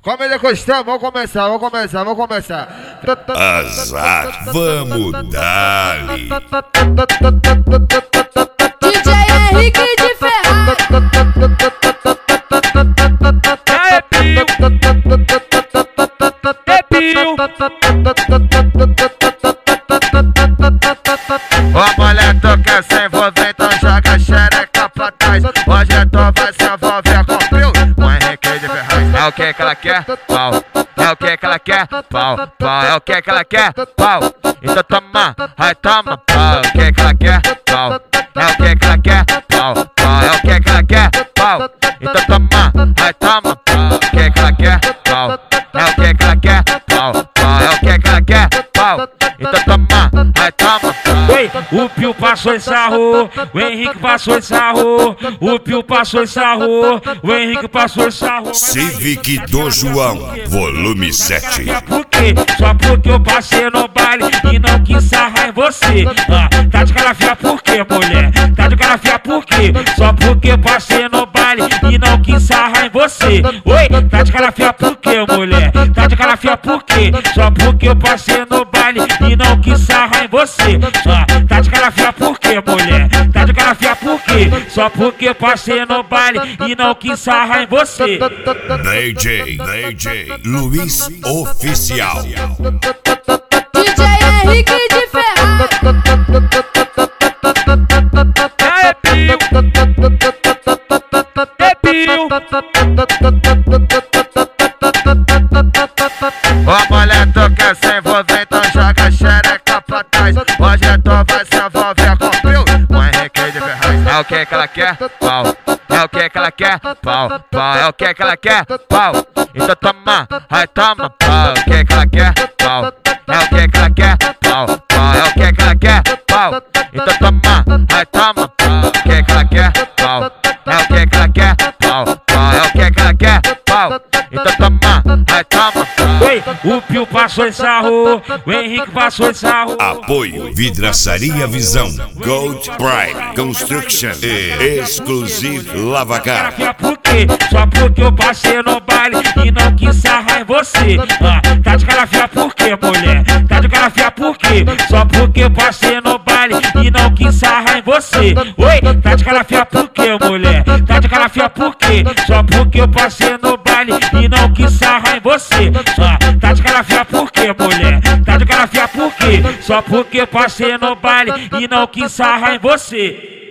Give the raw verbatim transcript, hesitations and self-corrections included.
Comédia Costão, vamos começar, vamos começar, vamos começar. Azar, vamos dar-lhe. D J Henrique de Ferraz. É pio, é pio. Ô mulher, tu quer se envolver, então joga a xereca pra trás. Hoje tu vai se envolver com frio, com Henrique de Ferraz. É o que que ela quer? Pau. É o que que ela quer? Pau, pau. É o que que ela quer? Pau. Então toma, ai toma, pau. É o que que ela quer? Pau. É o que que ela quer? Pau, pau. É o que que ela quer? Pau. Então toma, ai toma, pau. É o que que ela quer? Pau. É o que que ela quer? Pau, pau. É o que que ela quer? Pau. Então toma, ai toma, pau. Oi, o Pio passou em sarro, o Henrique passou em sarro, o Pio passou em sarro, o Henrique passou em sarro. Civic do João, volume sete. Por quê? Só porque eu passei no baile e não quis sarrar em você. Ah, tá de cara fia por quê, mulher? Tá de cara fia por quê? Só porque eu passei no baile e não quis sarrar em você. Oi, tá de cara fia por quê, mulher? Tá de cara fia por quê? Só porque eu passei no baile e não quis sarrar em você. Ah, tá de cara fia por quê, mulher? Tá de cara fia por quê? Só porque eu passei no baile e não quis sarrar em você. D J, D J Luiz Oficial. D J Henrique de Ferraz. É pio, é pio. Ô mulher, tu quer se envolver, então joga a xereca pra trás. Hoje tu vai se envolver com frio, com Henrique de Ferraz. É o que que ela quer? Pau. É o que que ela quer? Pau, pau. É o que que ela quer? Pau. Então toma, ai toma, pau. É o que que ela quer? Pau. É o que que ela quer? Pau, pau. É o que que ela quer? Pau. Então toma, ai toma, pau. É o que que ela quer? Pau. É o que que ela quer? Pau, pau. É o que que ela quer? Pau. Então toma, ai toma, pau. Oi, o Pio passou em sarro, o Henrique passou em sarro. Apoio Vidraçaria Visão, Gold Prime Construction e Exclusive Lavacar. Por quê? Só porque eu passei no baile e não quis sarrar em você. Ah, tá de cara fia por quê, mulher? Tá de cara fia por quê? Só porque eu passei no baile e não quis sarrar em você. Oi, tá de cara fia por quê, mulher? Tá de cara fia por quê? Só porque eu passei no baile e não quis sarrar em você. Ah, tá de cara fia por quê, mulher? Tá de cara fia por quê? Só porque eu passei no baile e não quis sarrar em você.